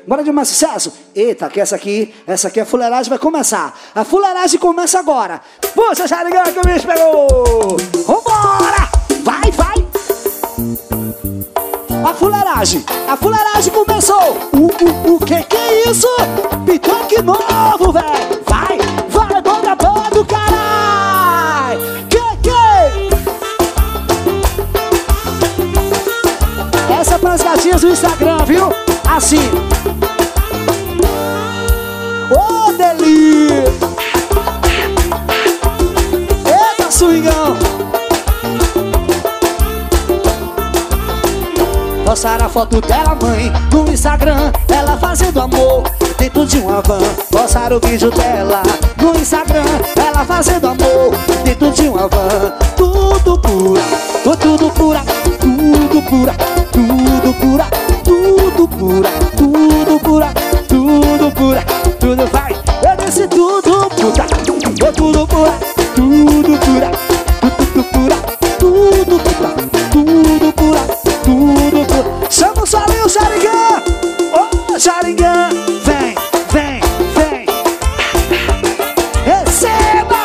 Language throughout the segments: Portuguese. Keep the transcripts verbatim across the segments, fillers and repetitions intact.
Bora de mais sucesso. Eita, que essa aqui, essa aqui a fuleiragem vai começar. A fuleiragem começa agora. Puxa, Charigão, que o bicho pegou. Vambora. Vai, vai. A fuleiragem, a fuleiragem começou. O, o, o que que é isso? Pitoque novo, velho. Vai, vai, banda, banda, caralho. Que que? Essa é pras gatinhas do Instagram, viu? Assim. Ô, oh, delícia. Eita, swingão. Postaram a foto dela, mãe, no Instagram, ela fazendo amor dentro de uma van. Postaram o vídeo dela no Instagram, ela fazendo amor dentro de uma van. Tudo pura, tudo pura, tudo pura, tudo pura, tudo pura, tudo pura, tudo pura, tudo vai. Eu disse tudo pura, tudo pura, tudo pura, tudo pura, tudo pura, tudo pura, tudo pura. Chama o Solinho, Charigão! Ô, Charigão! Vem, vem, vem! Receba!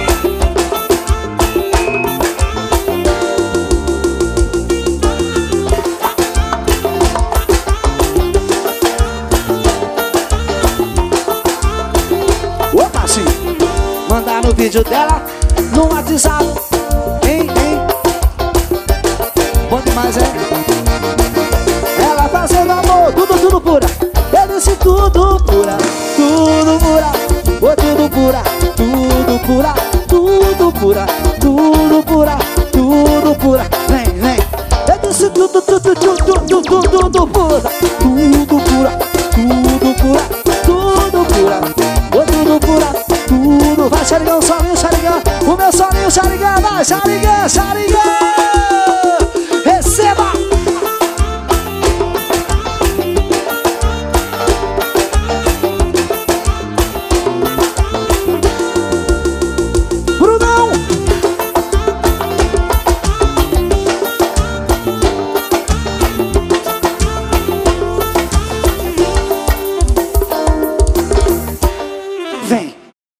Opa, sim! Mandaram o vídeo dela no WhatsApp. Hein, hein? Bom demais, é? Ela fazendo amor, tudo, tudo pura. Eu disse tudo pura, tudo pura. Oh, tudo pura, tudo pura, tudo pura, tudo pura, tudo pura. Vem, vem. Eu disse tudo, tudo, tudo, tudo, tudo pura. Tudo pura, tudo pura, tudo pura. Oh, tudo pura, tudo. Vai, Charigão, Solinho, Charigão. O meu Solinho, Charigão, vai, Charigão, Charigão.